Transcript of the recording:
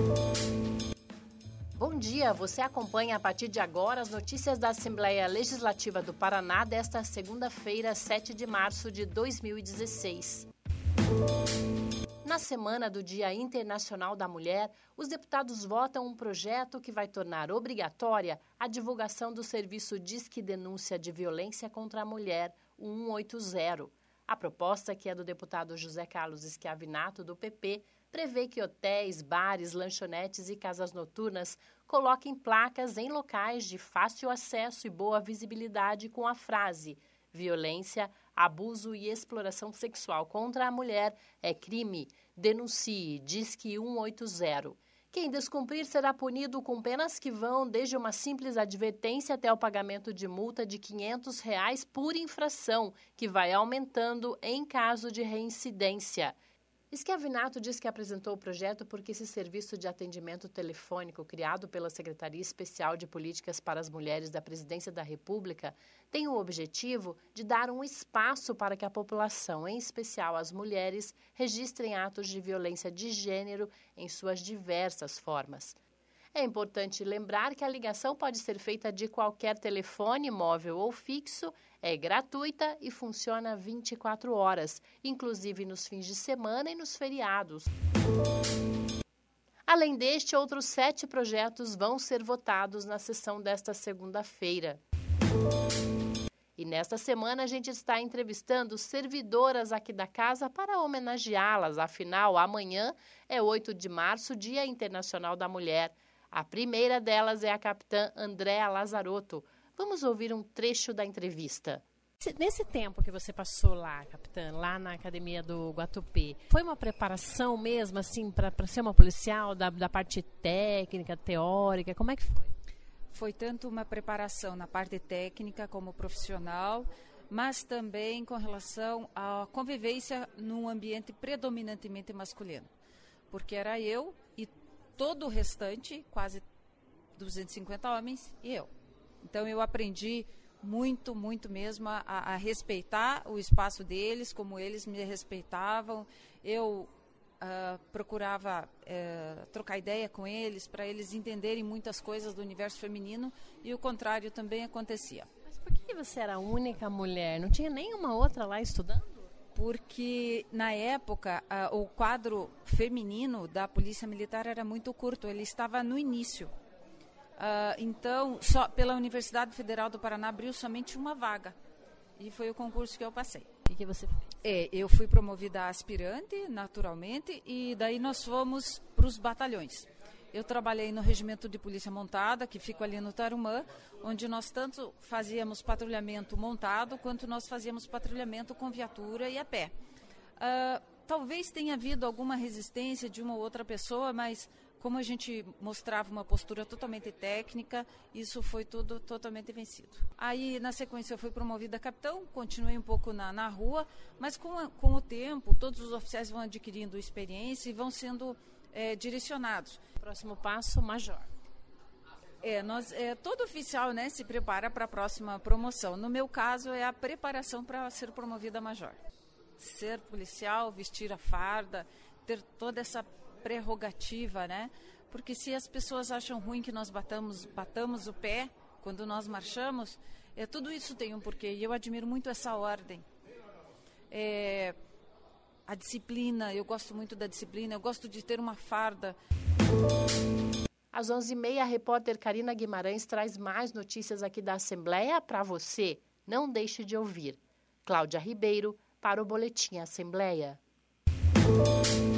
Bom dia, você acompanha a partir de agora as notícias da Assembleia Legislativa do Paraná desta segunda-feira, 7 de março de 2016. Na semana do Dia Internacional da Mulher, os deputados votam um projeto que vai tornar obrigatória a divulgação do serviço Disque Denúncia de Violência contra a Mulher, o 180. A proposta, que é do deputado José Carlos Schiavinato, do PP, prevê que hotéis, bares, lanchonetes e casas noturnas coloquem placas em locais de fácil acesso e boa visibilidade com a frase: violência, abuso e exploração sexual contra a mulher é crime. Denuncie, Disque 180. Quem descumprir será punido com penas que vão desde uma simples advertência até o pagamento de multa de R$ 500 por infração, que vai aumentando em caso de reincidência. Schiavinato diz que apresentou o projeto porque esse serviço de atendimento telefônico criado pela Secretaria Especial de Políticas para as Mulheres da Presidência da República tem o objetivo de dar um espaço para que a população, em especial as mulheres, registrem atos de violência de gênero em suas diversas formas. É importante lembrar que a ligação pode ser feita de qualquer telefone, móvel ou fixo, é gratuita e funciona 24 horas, inclusive nos fins de semana e nos feriados. Além deste, outros 7 projetos vão ser votados na sessão desta segunda-feira. E nesta semana a gente está entrevistando servidoras aqui da casa para homenageá-las. Afinal, amanhã é 8 de março, Dia Internacional da Mulher. A primeira delas é a capitã Andréa Lazarotto. Vamos ouvir um trecho da entrevista. Nesse tempo que você passou lá, capitã, lá na academia do Guatupê, foi uma preparação mesmo, assim, para ser uma policial, da parte técnica, teórica? Como é que foi? Foi tanto uma preparação na parte técnica como profissional, mas também com relação à convivência num ambiente predominantemente masculino. Porque era eu e todo o restante, quase 250 homens, e eu. Então eu aprendi muito mesmo a respeitar o espaço deles, como eles me respeitavam. Eu procurava trocar ideia com eles, para eles entenderem muitas coisas do universo feminino, e o contrário também acontecia. Mas por que você era a única mulher? Não tinha nenhuma outra lá estudando? Porque, na época, o quadro feminino da Polícia Militar era muito curto, ele estava no início. Então, só pela Universidade Federal do Paraná abriu somente uma vaga. E foi o concurso que eu passei. O que você fez? Eu fui promovida a aspirante, naturalmente, e daí nós fomos para os batalhões. Eu trabalhei no Regimento de Polícia Montada, que fica ali no Tarumã, onde nós tanto fazíamos patrulhamento montado, quanto nós fazíamos patrulhamento com viatura e a pé. Talvez tenha havido alguma resistência de uma ou outra pessoa, mas como a gente mostrava uma postura totalmente técnica, isso foi tudo totalmente vencido. Aí, na sequência, eu fui promovida a capitão, continuei um pouco na rua, mas com o tempo, todos os oficiais vão adquirindo experiência e vão sendo direcionados. Próximo passo, major. Todo oficial, né, se prepara para a próxima promoção. No meu caso, é a preparação para ser promovida a major. Ser policial, vestir a farda, ter toda essa prerrogativa, né? Porque se as pessoas acham ruim que nós batamos o pé quando nós marchamos, tudo isso tem um porquê. E eu admiro muito essa ordem. A disciplina, eu gosto muito da disciplina, eu gosto de ter uma farda. Às 11h30, a repórter Karina Guimarães traz mais notícias aqui da Assembleia para você. Não deixe de ouvir. Cláudia Ribeiro, para o Boletim Assembleia.